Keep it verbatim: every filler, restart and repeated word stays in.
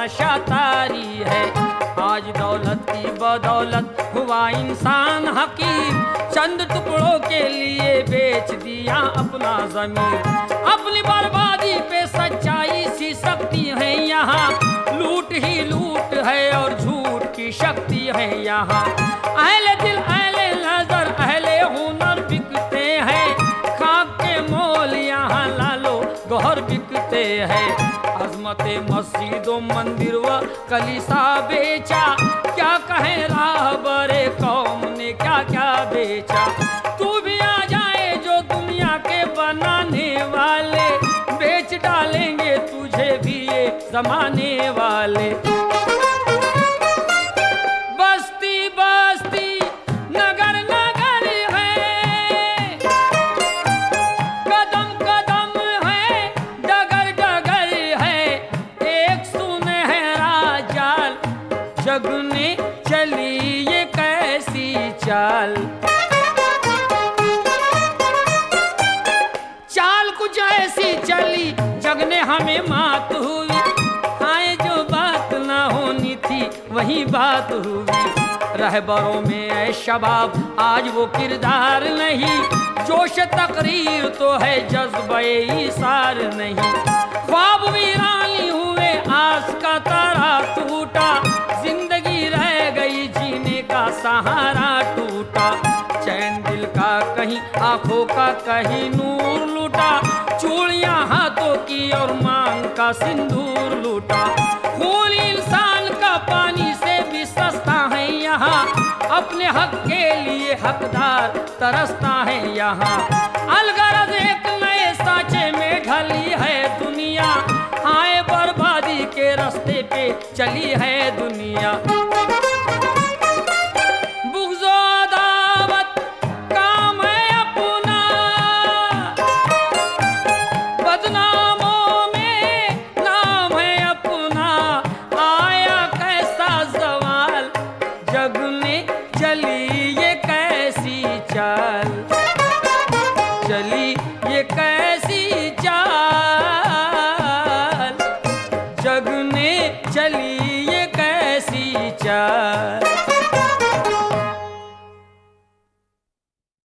आशा तारी है। आज दौलत की बदौलत हुआ इंसान हकीर, चंद टुकड़ों के लिए बेच दिया अपना ज़मीर। अपनी बर्बादी पे सच्चाई सी शक्ति है यहाँ, लूट ही लूट है और झूठ की शक्ति है यहाँ। अहले दिल अहले नजर अहले हुनर बिकते हैं, खाक के मोल यहाँ लालो गौहर बिकते हैं। अजमते मस्जिदों मंदिर व कलीसा बेचा, क्या कहे राहबरे कौम ने क्या क्या बेचा। तू भी आ जाए जो दुनिया के बनाने वाले, बेच डालेंगे तुझे भी ये जमाने वाले। बस्ती बस्ती नगर नगर है, कदम कदम है डगर डगर है, एक सुनहरा जाल जग ने चली ये कैसी चाल। चाल कुछ ऐसी चली जग ने हमें मात हुई, आए जो बात ना होनी थी वही बात हुई। रहबरों में है शबाब आज वो किरदार नहीं, जोश तकरीर तो है जज्बे इसार नहीं। ख्वाब वीरानी हुए आस का तारा टूटा, जिंदगी रह गई जीने का सहारा टूटा। चैन दिल का कहीं आंखों का कहीं नूर लूटा, चूड़ियां हाथों की और मांग का सिंदूर लूटा। खून इंसान का पानी से भी सस्ता है यहाँ, अपने हक के लिए हकदार तरसता है यहाँ। अलगरज एक नए सांचे में ढली है दुनिया, आए बर्बादी के रास्ते पे चली है दुनिया। बुग़्ज़ो अदावत काम है अपना, बदनामों में नाम है अपना। आया कैसा ज़वाल जग में चली ये कैसी चाल, चली ये कैसी चाल जग ने चली